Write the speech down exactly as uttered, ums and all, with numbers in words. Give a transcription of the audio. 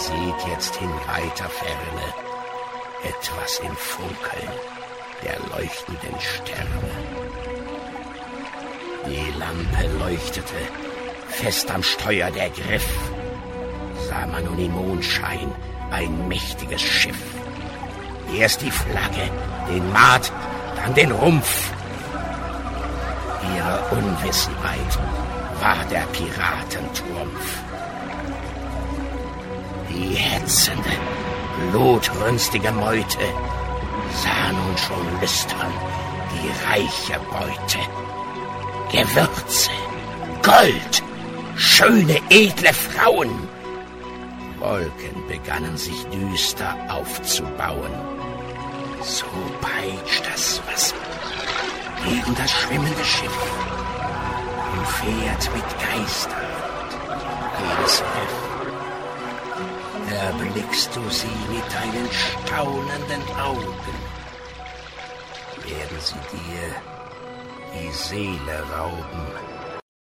seht jetzt in weiter Ferne etwas im Funkeln der leuchtenden Sterne. Die Lampe leuchtete, fest am Steuer der Griff, sah man nun im Mondschein ein mächtiges Schiff. Erst die Flagge, den Maat, dann den Rumpf. Ihre Unwissenheit war der Piratentrumpf. Die hetzende, blutrünstige Meute sah nun schon lüstern die reiche Beute. Gewürze, Gold, schöne, edle Frauen. Wolken begannen sich düster aufzubauen. So peitscht das Wasser gegen das schwimmende Schiff und fährt mit Geisterhand jedes Riff. Erblickst du sie mit deinen staunenden Augen, werden sie dir die Seele rauben.